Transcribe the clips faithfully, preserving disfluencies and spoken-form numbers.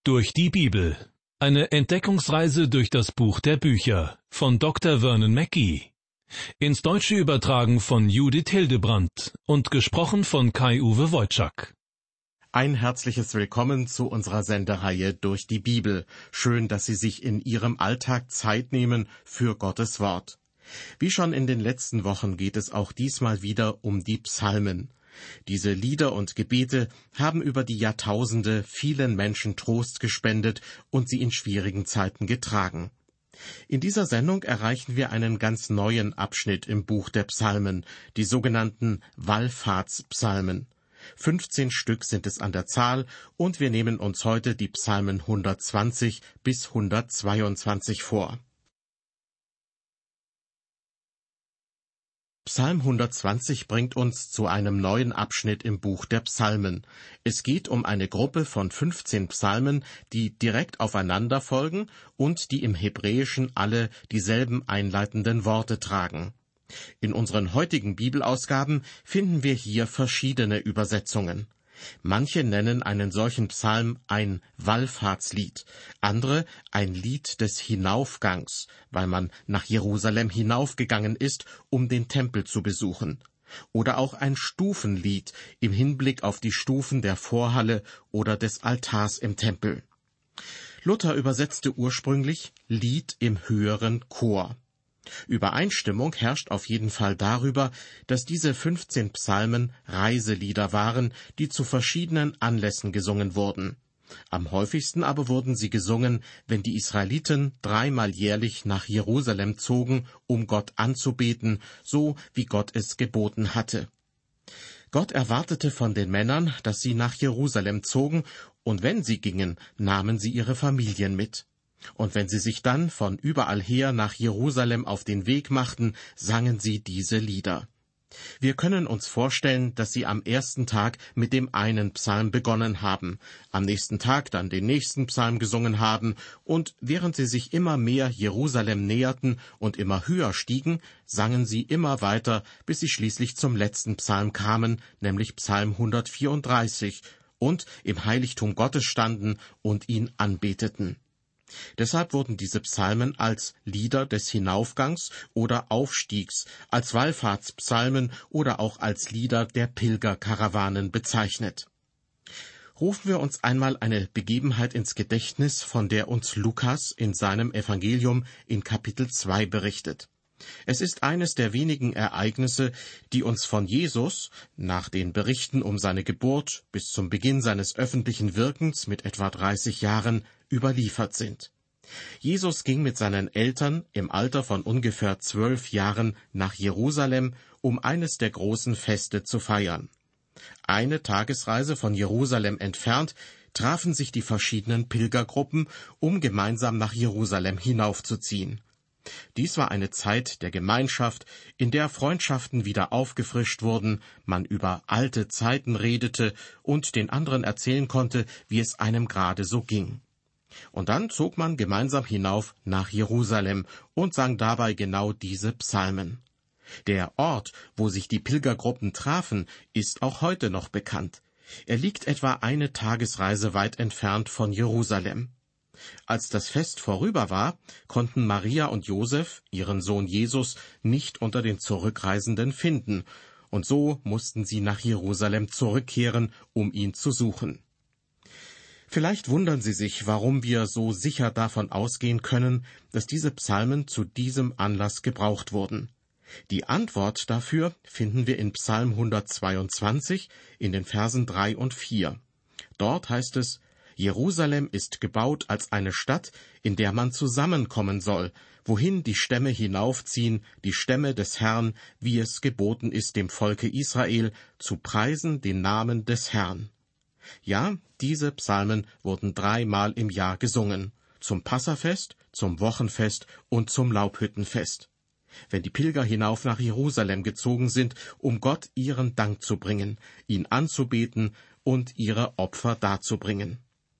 Durch die Bibel. Eine Entdeckungsreise durch das Buch der Bücher von Doktor Vernon Mackey. Ins Deutsche übertragen von Judith Hildebrandt und gesprochen von Kai-Uwe Wojczak. Ein herzliches Willkommen zu unserer Sendereihe Durch die Bibel. Schön, dass Sie sich in Ihrem Alltag Zeit nehmen für Gottes Wort. Wie schon in den letzten Wochen geht es auch diesmal wieder um die Psalmen. Diese Lieder und Gebete haben über die Jahrtausende vielen Menschen Trost gespendet und sie in schwierigen Zeiten getragen. In dieser Sendung erreichen wir einen ganz neuen Abschnitt im Buch der Psalmen, die sogenannten Wallfahrtspsalmen. fünfzehn Stück sind es an der Zahl und wir nehmen uns heute die Psalmen hundertzwanzig bis hundertzweiundzwanzig vor. Psalm hundertzwanzig bringt uns zu einem neuen Abschnitt im Buch der Psalmen. Es geht um eine Gruppe von fünfzehn Psalmen, die direkt aufeinander folgen und die im Hebräischen alle dieselben einleitenden Worte tragen. In unseren heutigen Bibelausgaben finden wir hier verschiedene Übersetzungen. Manche nennen einen solchen Psalm ein Wallfahrtslied, andere ein Lied des Hinaufgangs, weil man nach Jerusalem hinaufgegangen ist, um den Tempel zu besuchen, oder auch ein Stufenlied im Hinblick auf die Stufen der Vorhalle oder des Altars im Tempel. Luther übersetzte ursprünglich Lied im höheren Chor. Übereinstimmung herrscht auf jeden Fall darüber, dass diese fünfzehn Psalmen Reiselieder waren, die zu verschiedenen Anlässen gesungen wurden. Am häufigsten aber wurden sie gesungen, wenn die Israeliten dreimal jährlich nach Jerusalem zogen, um Gott anzubeten, so wie Gott es geboten hatte. Gott erwartete von den Männern, dass sie nach Jerusalem zogen, und wenn sie gingen, nahmen sie ihre Familien mit. Und wenn sie sich dann von überall her nach Jerusalem auf den Weg machten, sangen sie diese Lieder. Wir können uns vorstellen, dass sie am ersten Tag mit dem einen Psalm begonnen haben, am nächsten Tag dann den nächsten Psalm gesungen haben, und während sie sich immer mehr Jerusalem näherten und immer höher stiegen, sangen sie immer weiter, bis sie schließlich zum letzten Psalm kamen, nämlich Psalm hundertvierunddreißig, und im Heiligtum Gottes standen und ihn anbeteten. Deshalb wurden diese Psalmen als Lieder des Hinaufgangs oder Aufstiegs, als Wallfahrtspsalmen oder auch als Lieder der Pilgerkarawanen bezeichnet. Rufen wir uns einmal eine Begebenheit ins Gedächtnis, von der uns Lukas in seinem Evangelium in Kapitel zwei berichtet. Es ist eines der wenigen Ereignisse, die uns von Jesus, nach den Berichten um seine Geburt bis zum Beginn seines öffentlichen Wirkens mit etwa dreißig Jahren, überliefert sind. Jesus ging mit seinen Eltern im Alter von ungefähr zwölf Jahren nach Jerusalem, um eines der großen Feste zu feiern. Eine Tagesreise von Jerusalem entfernt trafen sich die verschiedenen Pilgergruppen, um gemeinsam nach Jerusalem hinaufzuziehen. Dies war eine Zeit der Gemeinschaft, in der Freundschaften wieder aufgefrischt wurden, man über alte Zeiten redete und den anderen erzählen konnte, wie es einem gerade so ging. Und dann zog man gemeinsam hinauf nach Jerusalem und sang dabei genau diese Psalmen. Der Ort, wo sich die Pilgergruppen trafen, ist auch heute noch bekannt. Er liegt etwa eine Tagesreise weit entfernt von Jerusalem. Als das Fest vorüber war, konnten Maria und Josef ihren Sohn Jesus nicht unter den Zurückreisenden finden, und so mussten sie nach Jerusalem zurückkehren, um ihn zu suchen. Vielleicht wundern Sie sich, warum wir so sicher davon ausgehen können, dass diese Psalmen zu diesem Anlass gebraucht wurden. Die Antwort dafür finden wir in Psalm hundertzweiundzwanzig in den Versen drei und vier. Dort heißt es: Jerusalem ist gebaut als eine Stadt, in der man zusammenkommen soll, wohin die Stämme hinaufziehen, die Stämme des Herrn, wie es geboten ist dem Volke Israel, zu preisen den Namen des Herrn. Ja, diese Psalmen wurden dreimal im Jahr gesungen, zum Passafest, zum Wochenfest und zum Laubhüttenfest. Wenn die Pilger hinauf nach Jerusalem gezogen sind, um Gott ihren Dank zu bringen, ihn anzubeten und ihre Opfer darzubringen.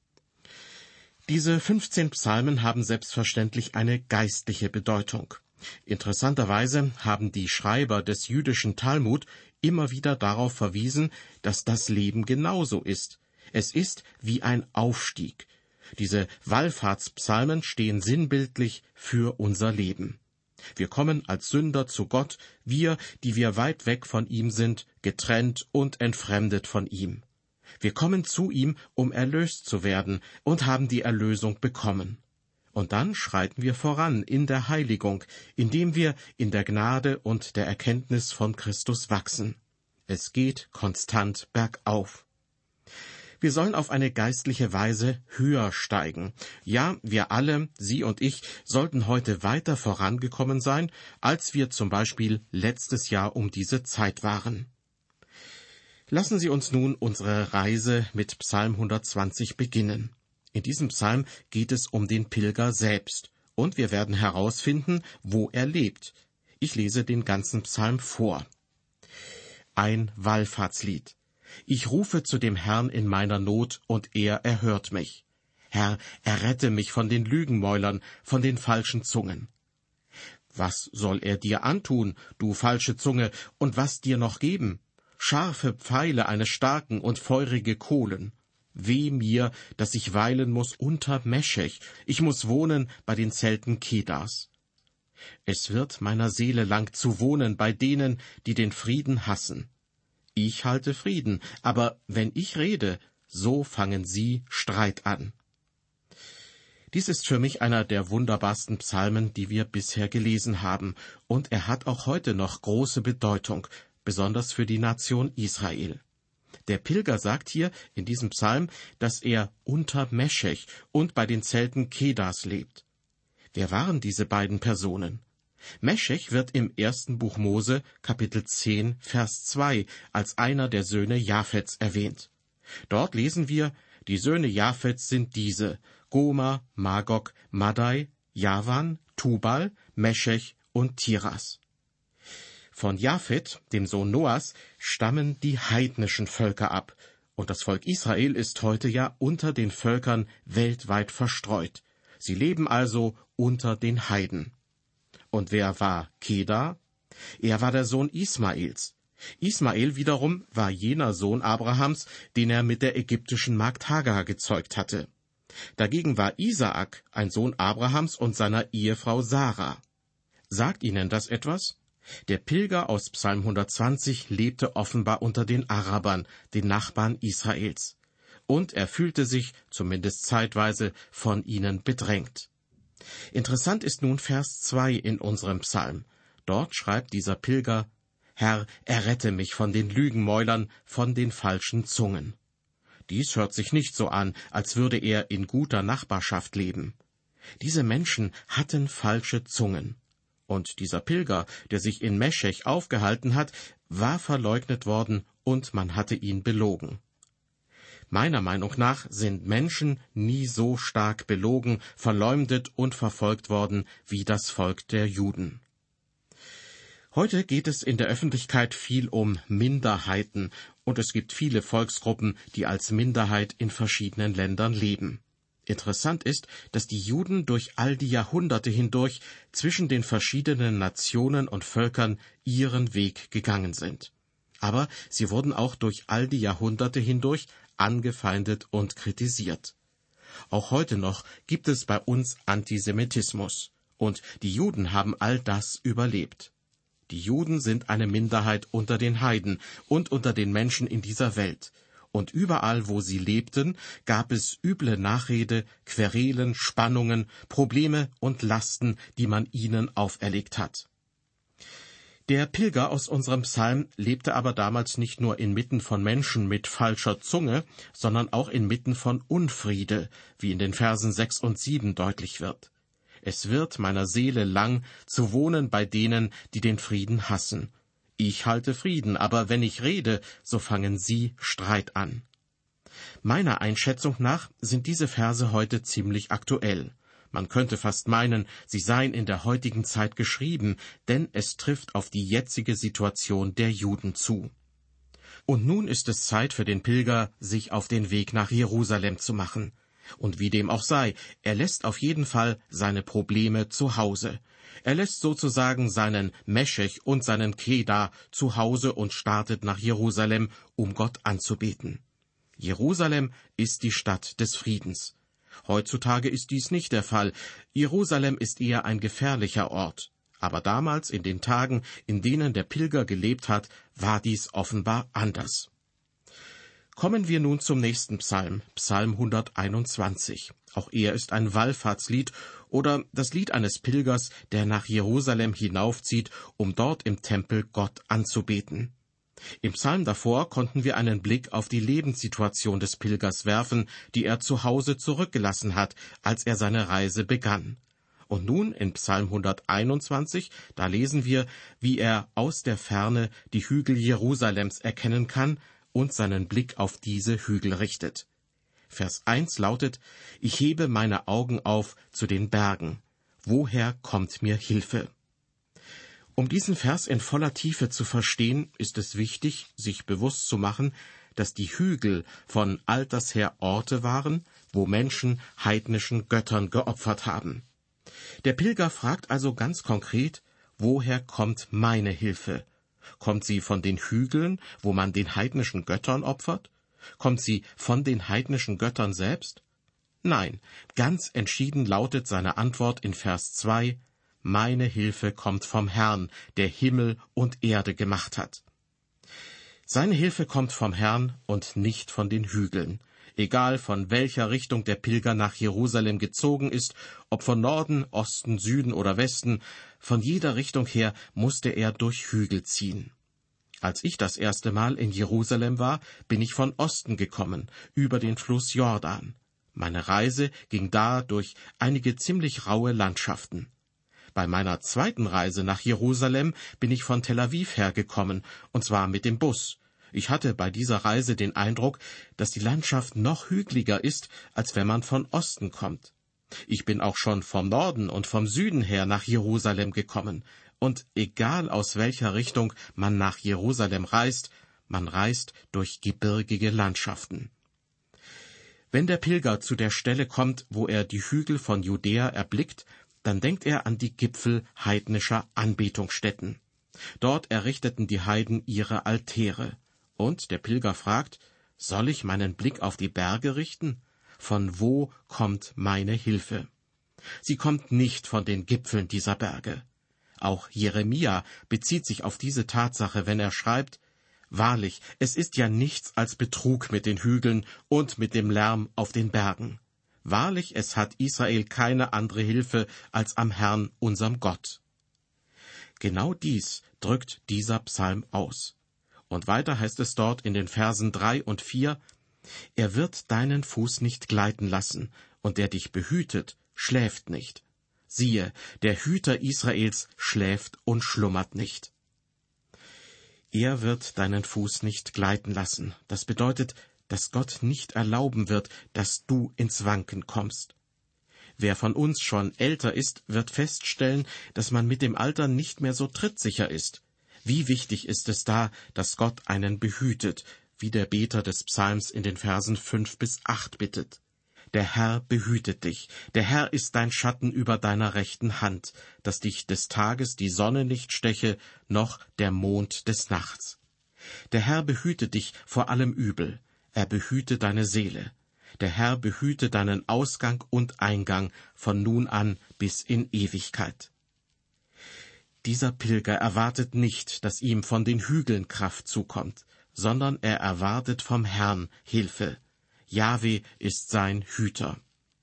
Diese fünfzehn Psalmen haben selbstverständlich eine geistliche Bedeutung. Interessanterweise haben die Schreiber des jüdischen Talmud immer wieder darauf verwiesen, dass das Leben genauso ist. Es ist wie ein Aufstieg. Diese Wallfahrtspsalmen stehen sinnbildlich für unser Leben. Wir kommen als Sünder zu Gott, wir, die wir weit weg von ihm sind, getrennt und entfremdet von ihm. Wir kommen zu ihm, um erlöst zu werden, und haben die Erlösung bekommen. Und dann schreiten wir voran in der Heiligung, indem wir in der Gnade und der Erkenntnis von Christus wachsen. Es geht konstant bergauf. Wir sollen auf eine geistliche Weise höher steigen. Ja, wir alle, Sie und ich, sollten heute weiter vorangekommen sein, als wir zum Beispiel letztes Jahr um diese Zeit waren. Lassen Sie uns nun unsere Reise mit Psalm hundertzwanzig beginnen. In diesem Psalm geht es um den Pilger selbst, und wir werden herausfinden, wo er lebt. Ich lese den ganzen Psalm vor. Ein Wallfahrtslied. Ich rufe zu dem Herrn in meiner Not, und er erhört mich. Herr, errette mich von den Lügenmäulern, von den falschen Zungen. Was soll er dir antun, du falsche Zunge, und was dir noch geben? Scharfe Pfeile eines starken und feurige Kohlen. Weh mir, dass ich weilen muß unter Meschech, ich muß wohnen bei den Zelten Kedars. Es wird meiner Seele lang zu wohnen bei denen, die den Frieden hassen. Ich halte Frieden, aber wenn ich rede, so fangen sie Streit an. Dies ist für mich einer der wunderbarsten Psalmen, die wir bisher gelesen haben, und er hat auch heute noch große Bedeutung, besonders für die Nation Israel. Der Pilger sagt hier in diesem Psalm, dass er unter Meschech und bei den Zelten Kedars lebt. Wer waren diese beiden Personen? Meschech wird im ersten Buch Mose, Kapitel zehn, Vers zwei, als einer der Söhne Japhets erwähnt. Dort lesen wir, die Söhne Japhets sind diese, Gomer, Magog, Madai, Javan, Tubal, Meschech und Tiras. Von Japhet, dem Sohn Noahs, stammen die heidnischen Völker ab, und das Volk Israel ist heute ja unter den Völkern weltweit verstreut. Sie leben also unter den Heiden. Und wer war Kedar? Er war der Sohn Ismaels. Ismael wiederum war jener Sohn Abrahams, den er mit der ägyptischen Magd Hagar gezeugt hatte. Dagegen war Isaak ein Sohn Abrahams und seiner Ehefrau Sarah. Sagt Ihnen das etwas? Der Pilger aus Psalm hundertzwanzig lebte offenbar unter den Arabern, den Nachbarn Israels. Und er fühlte sich, zumindest zeitweise, von ihnen bedrängt. Interessant ist nun Vers zwei in unserem Psalm. Dort schreibt dieser Pilger, Herr, errette mich von den Lügenmäulern, von den falschen Zungen. Dies hört sich nicht so an, als würde er in guter Nachbarschaft leben. Diese Menschen hatten falsche Zungen. Und dieser Pilger, der sich in Meschech aufgehalten hat, war verleugnet worden und man hatte ihn belogen. Meiner Meinung nach sind Menschen nie so stark belogen, verleumdet und verfolgt worden wie das Volk der Juden. Heute geht es in der Öffentlichkeit viel um Minderheiten, und es gibt viele Volksgruppen, die als Minderheit in verschiedenen Ländern leben. Interessant ist, dass die Juden durch all die Jahrhunderte hindurch zwischen den verschiedenen Nationen und Völkern ihren Weg gegangen sind. Aber sie wurden auch durch all die Jahrhunderte hindurch angefeindet und kritisiert. Auch heute noch gibt es bei uns Antisemitismus, und die Juden haben all das überlebt. Die Juden sind eine Minderheit unter den Heiden und unter den Menschen in dieser Welt, und überall, wo sie lebten, gab es üble Nachrede, Querelen, Spannungen, Probleme und Lasten, die man ihnen auferlegt hat. Der Pilger aus unserem Psalm lebte aber damals nicht nur inmitten von Menschen mit falscher Zunge, sondern auch inmitten von Unfriede, wie in den Versen sechs und sieben deutlich wird. Es wird meiner Seele lang zu wohnen bei denen, die den Frieden hassen. Ich halte Frieden, aber wenn ich rede, so fangen sie Streit an. Meiner Einschätzung nach sind diese Verse heute ziemlich aktuell. Man könnte fast meinen, sie seien in der heutigen Zeit geschrieben, denn es trifft auf die jetzige Situation der Juden zu. Und nun ist es Zeit für den Pilger, sich auf den Weg nach Jerusalem zu machen. Und wie dem auch sei, er lässt auf jeden Fall seine Probleme zu Hause. Er lässt sozusagen seinen Meschech und seinen Kedar zu Hause und startet nach Jerusalem, um Gott anzubeten. Jerusalem ist die Stadt des Friedens. Heutzutage ist dies nicht der Fall. Jerusalem ist eher ein gefährlicher Ort. Aber damals, in den Tagen, in denen der Pilger gelebt hat, war dies offenbar anders. Kommen wir nun zum nächsten Psalm, Psalm hunderteinundzwanzig. Auch er ist ein Wallfahrtslied oder das Lied eines Pilgers, der nach Jerusalem hinaufzieht, um dort im Tempel Gott anzubeten. Im Psalm davor konnten wir einen Blick auf die Lebenssituation des Pilgers werfen, die er zu Hause zurückgelassen hat, als er seine Reise begann. Und nun in Psalm hunderteinundzwanzig, da lesen wir, wie er aus der Ferne die Hügel Jerusalems erkennen kann und seinen Blick auf diese Hügel richtet. Vers eins lautet: Ich hebe meine Augen auf zu den Bergen. Woher kommt mir Hilfe? Um diesen Vers in voller Tiefe zu verstehen, ist es wichtig, sich bewusst zu machen, dass die Hügel von alters her Orte waren, wo Menschen heidnischen Göttern geopfert haben. Der Pilger fragt also ganz konkret: Woher kommt meine Hilfe? Kommt sie von den Hügeln, wo man den heidnischen Göttern opfert? Kommt sie von den heidnischen Göttern selbst? Nein, ganz entschieden lautet seine Antwort in Vers zwei: Meine Hilfe kommt vom Herrn, der Himmel und Erde gemacht hat. Seine Hilfe kommt vom Herrn und nicht von den Hügeln. Egal von welcher Richtung der Pilger nach Jerusalem gezogen ist, ob von Norden, Osten, Süden oder Westen, von jeder Richtung her musste er durch Hügel ziehen. Als ich das erste Mal in Jerusalem war, bin ich von Osten gekommen, über den Fluss Jordan. Meine Reise ging da durch einige ziemlich raue Landschaften. Bei meiner zweiten Reise nach Jerusalem bin ich von Tel Aviv hergekommen, und zwar mit dem Bus. Ich hatte bei dieser Reise den Eindruck, dass die Landschaft noch hügeliger ist, als wenn man von Osten kommt. Ich bin auch schon vom Norden und vom Süden her nach Jerusalem gekommen. Und egal aus welcher Richtung man nach Jerusalem reist, man reist durch gebirgige Landschaften. Wenn der Pilger zu der Stelle kommt, wo er die Hügel von Judäa erblickt, dann denkt er an die Gipfel heidnischer Anbetungsstätten. Dort errichteten die Heiden ihre Altäre. Und der Pilger fragt: Soll ich meinen Blick auf die Berge richten? Von wo kommt meine Hilfe? Sie kommt nicht von den Gipfeln dieser Berge. Auch Jeremia bezieht sich auf diese Tatsache, wenn er schreibt: Wahrlich, es ist ja nichts als Betrug mit den Hügeln und mit dem Lärm auf den Bergen. Wahrlich, es hat Israel keine andere Hilfe als am Herrn, unserem Gott. Genau dies drückt dieser Psalm aus. Und weiter heißt es dort in den Versen drei und vier: Er wird deinen Fuß nicht gleiten lassen, und der dich behütet, schläft nicht. Siehe, der Hüter Israels schläft und schlummert nicht. Er wird deinen Fuß nicht gleiten lassen. Das bedeutet, dass Gott nicht erlauben wird, dass du ins Wanken kommst. Wer von uns schon älter ist, wird feststellen, dass man mit dem Alter nicht mehr so trittsicher ist. Wie wichtig ist es da, dass Gott einen behütet, wie der Beter des Psalms in den Versen fünf bis acht bittet. Der Herr behütet dich, der Herr ist dein Schatten über deiner rechten Hand, dass dich des Tages die Sonne nicht steche, noch der Mond des Nachts. Der Herr behüte dich vor allem Übel, er behüte deine Seele. Der Herr behüte deinen Ausgang und Eingang von nun an bis in Ewigkeit. Dieser Pilger erwartet nicht, dass ihm von den Hügeln Kraft zukommt, sondern er erwartet vom Herrn Hilfe. Jahwe ist sein Hüter.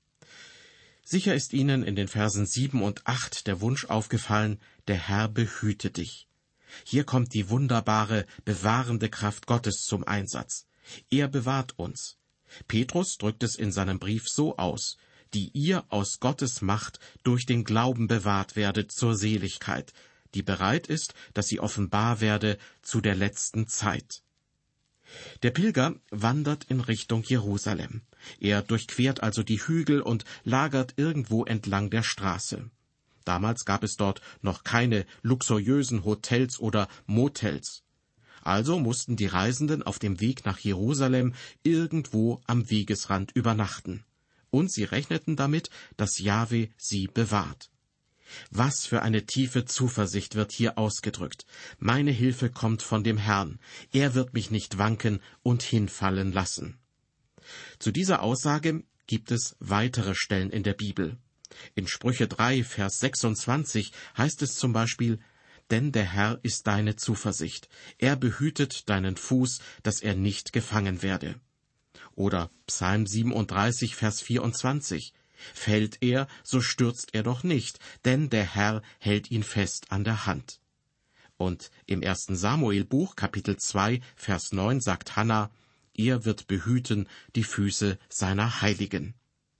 Sicher ist Ihnen in den Versen sieben und acht der Wunsch aufgefallen: Der Herr behüte dich. Hier kommt die wunderbare, bewahrende Kraft Gottes zum Einsatz. Er bewahrt uns. Petrus drückt es in seinem Brief so aus: Die ihr aus Gottes Macht durch den Glauben bewahrt werdet zur Seligkeit, die bereit ist, dass sie offenbar werde zu der letzten Zeit. Der Pilger wandert in Richtung Jerusalem. Er durchquert also die Hügel und lagert irgendwo entlang der Straße. Damals gab es dort noch keine luxuriösen Hotels oder Motels. Also mussten die Reisenden auf dem Weg nach Jerusalem irgendwo am Wegesrand übernachten. Und sie rechneten damit, dass Jahwe sie bewahrt. Was für eine tiefe Zuversicht wird hier ausgedrückt. Meine Hilfe kommt von dem Herrn. Er wird mich nicht wanken und hinfallen lassen. Zu dieser Aussage gibt es weitere Stellen in der Bibel. In Sprüche drei, Vers sechsundzwanzig heißt es zum Beispiel: Denn der Herr ist deine Zuversicht, er behütet deinen Fuß, dass er nicht gefangen werde. Oder Psalm siebenunddreißig, Vers vierundzwanzig: Fällt er, so stürzt er doch nicht, denn der Herr hält ihn fest an der Hand. Und im ersten Samuel-Buch, Kapitel zwei, Vers neun, sagt Hannah: Er wird behüten die Füße seiner Heiligen.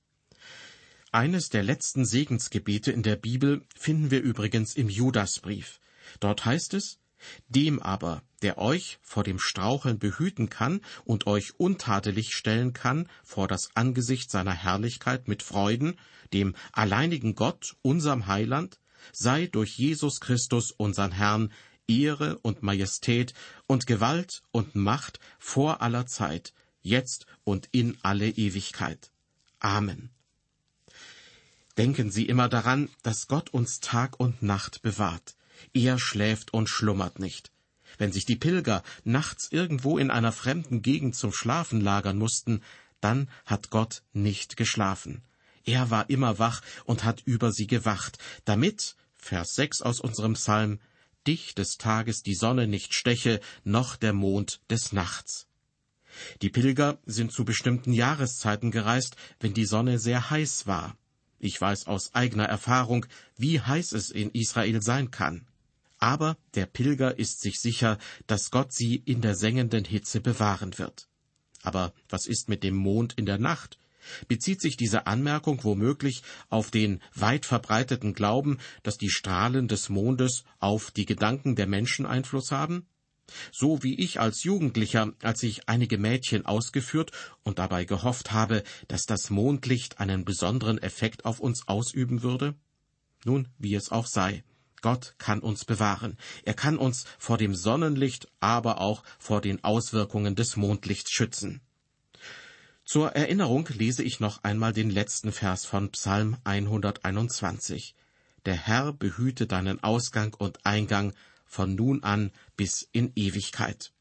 Eines der letzten Segensgebete in der Bibel finden wir übrigens im Judasbrief. Dort heißt es: Dem aber, der euch vor dem Straucheln behüten kann und euch untadelig stellen kann vor das Angesicht seiner Herrlichkeit mit Freuden, dem alleinigen Gott, unserem Heiland, sei durch Jesus Christus, unseren Herrn, Ehre und Majestät und Gewalt und Macht vor aller Zeit, jetzt und in alle Ewigkeit. Amen. Denken Sie immer daran, dass Gott uns Tag und Nacht bewahrt. Er schläft und schlummert nicht. Wenn sich die Pilger nachts irgendwo in einer fremden Gegend zum Schlafen lagern mussten, dann hat Gott nicht geschlafen. Er war immer wach und hat über sie gewacht, damit, Vers sechs aus unserem Psalm, dich des Tages die Sonne nicht steche, noch der Mond des Nachts. Die Pilger sind zu bestimmten Jahreszeiten gereist, wenn die Sonne sehr heiß war. Ich weiß aus eigener Erfahrung, wie heiß es in Israel sein kann. Aber der Pilger ist sich sicher, dass Gott sie in der sengenden Hitze bewahren wird. Aber was ist mit dem Mond in der Nacht? Bezieht sich diese Anmerkung womöglich auf den weit verbreiteten Glauben, dass die Strahlen des Mondes auf die Gedanken der Menschen Einfluss haben? So wie ich als Jugendlicher, als ich einige Mädchen ausgeführt und dabei gehofft habe, dass das Mondlicht einen besonderen Effekt auf uns ausüben würde? Nun, wie es auch sei. Gott kann uns bewahren. Er kann uns vor dem Sonnenlicht, aber auch vor den Auswirkungen des Mondlichts schützen. Zur Erinnerung lese ich noch einmal den letzten Vers von Psalm hunderteinundzwanzig. Der Herr behüte deinen Ausgang und Eingang von nun an bis in Ewigkeit.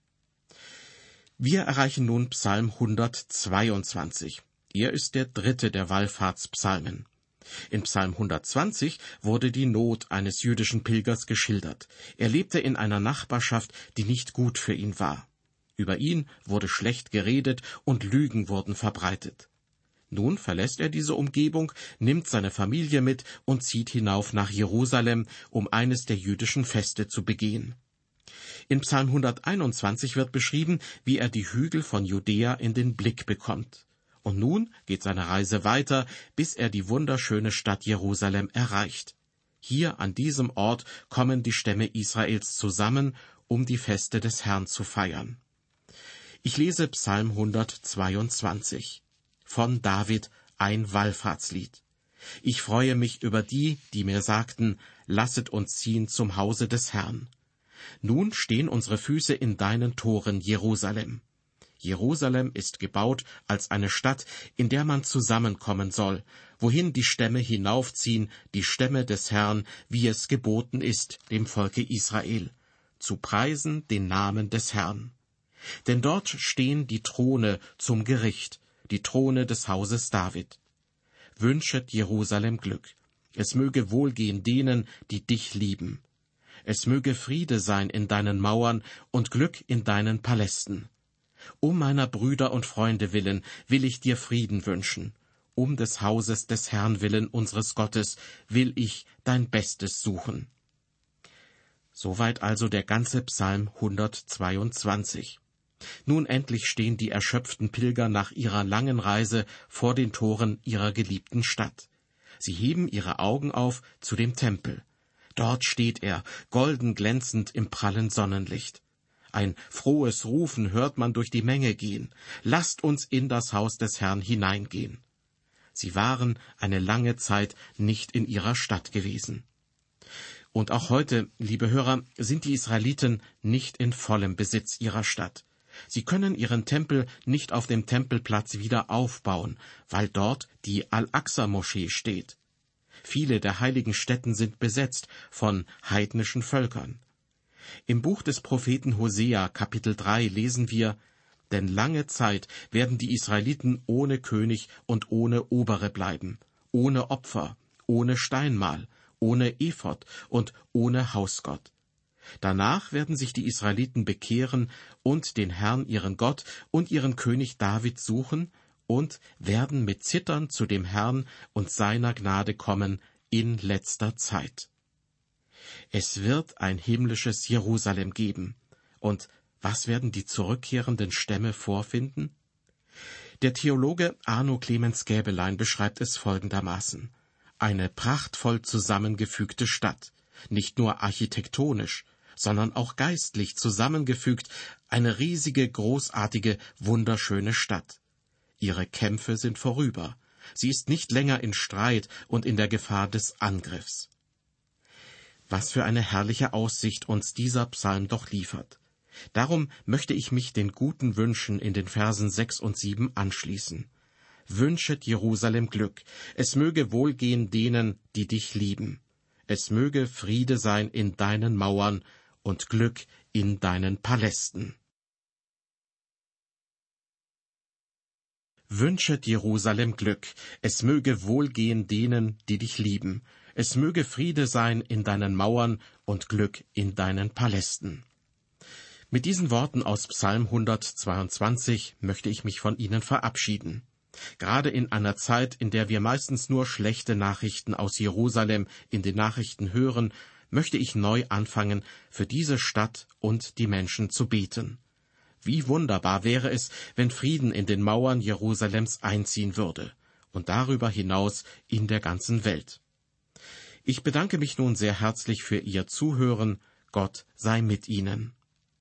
Wir erreichen nun Psalm hundertzweiundzwanzig. Er ist der dritte der Wallfahrtspsalmen. In Psalm hundertzwanzig wurde die Not eines jüdischen Pilgers geschildert. Er lebte in einer Nachbarschaft, die nicht gut für ihn war. Über ihn wurde schlecht geredet und Lügen wurden verbreitet. Nun verlässt er diese Umgebung, nimmt seine Familie mit und zieht hinauf nach Jerusalem, um eines der jüdischen Feste zu begehen. In Psalm hunderteinundzwanzig wird beschrieben, wie er die Hügel von Judäa in den Blick bekommt. Und nun geht seine Reise weiter, bis er die wunderschöne Stadt Jerusalem erreicht. Hier an diesem Ort kommen die Stämme Israels zusammen, um die Feste des Herrn zu feiern. Ich lese Psalm hundertzweiundzwanzig. Von David ein Wallfahrtslied. Ich freue mich über die, die mir sagten, lasset uns ziehen zum Hause des Herrn. Nun stehen unsere Füße in deinen Toren, Jerusalem. Jerusalem ist gebaut als eine Stadt, in der man zusammenkommen soll, wohin die Stämme hinaufziehen, die Stämme des Herrn, wie es geboten ist, dem Volke Israel, zu preisen den Namen des Herrn. Denn dort stehen die Throne zum Gericht, die Throne des Hauses David. Wünschet Jerusalem Glück. Es möge wohlgehen denen, die dich lieben. Es möge Friede sein in deinen Mauern und Glück in deinen Palästen. Um meiner Brüder und Freunde willen will ich dir Frieden wünschen. Um des Hauses des Herrn willen unseres Gottes will ich dein Bestes suchen. Soweit also der ganze Psalm hundertzweiundzwanzig. Nun endlich stehen die erschöpften Pilger nach ihrer langen Reise vor den Toren ihrer geliebten Stadt. Sie heben ihre Augen auf zu dem Tempel. Dort steht er, golden glänzend im prallen Sonnenlicht. Ein frohes Rufen hört man durch die Menge gehen. Lasst uns in das Haus des Herrn hineingehen. Sie waren eine lange Zeit nicht in ihrer Stadt gewesen. Und auch heute, liebe Hörer, sind die Israeliten nicht in vollem Besitz ihrer Stadt. Sie können ihren Tempel nicht auf dem Tempelplatz wieder aufbauen, weil dort die Al-Aqsa-Moschee steht. Viele der heiligen Stätten sind besetzt von heidnischen Völkern. Im Buch des Propheten Hosea, Kapitel drei, lesen wir: denn lange Zeit werden die Israeliten ohne König und ohne Obere bleiben, ohne Opfer, ohne Steinmal, ohne Ephod und ohne Hausgott. Danach werden sich die Israeliten bekehren und den Herrn, ihren Gott, und ihren König David suchen und werden mit Zittern zu dem Herrn und seiner Gnade kommen in letzter Zeit. Es wird ein himmlisches Jerusalem geben. Und was werden die zurückkehrenden Stämme vorfinden? Der Theologe Arno Clemens Gäbelein beschreibt es folgendermaßen: Eine prachtvoll zusammengefügte Stadt, nicht nur architektonisch, sondern auch geistlich zusammengefügt, eine riesige, großartige, wunderschöne Stadt. Ihre Kämpfe sind vorüber. Sie ist nicht länger in Streit und in der Gefahr des Angriffs. Was für eine herrliche Aussicht uns dieser Psalm doch liefert. Darum möchte ich mich den guten Wünschen in den Versen sechs und sieben anschließen. Wünschet Jerusalem Glück, es möge wohlgehen denen, die dich lieben. Es möge Friede sein in deinen Mauern und Glück in deinen Palästen. Wünschet Jerusalem Glück, es möge wohlgehen denen, die dich lieben. Es möge Friede sein in deinen Mauern und Glück in deinen Palästen. Mit diesen Worten aus Psalm hundertzweiundzwanzig möchte ich mich von Ihnen verabschieden. Gerade in einer Zeit, in der wir meistens nur schlechte Nachrichten aus Jerusalem in den Nachrichten hören, möchte ich neu anfangen, für diese Stadt und die Menschen zu beten. Wie wunderbar wäre es, wenn Frieden in den Mauern Jerusalems einziehen würde und darüber hinaus in der ganzen Welt. Ich bedanke mich nun sehr herzlich für Ihr Zuhören. Gott sei mit Ihnen.